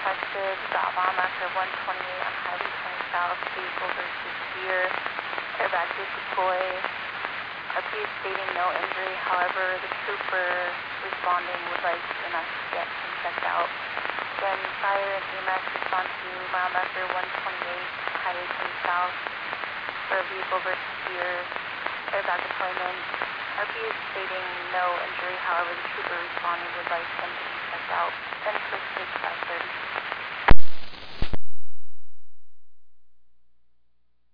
requested stop bomb after 128 on Highway 20 South, vehicle versus Deer. Airbag did deploy. RP is stating no injury, however, the trooper responding would like EMS to get him checked out. Again, fire and EMS respond to mile marker 128, Highway 20 South, for a vehicle versus Deer. Airbag deployment. RP is stating no injury, however, the trooper responding would like him to be checked out. Then for 530.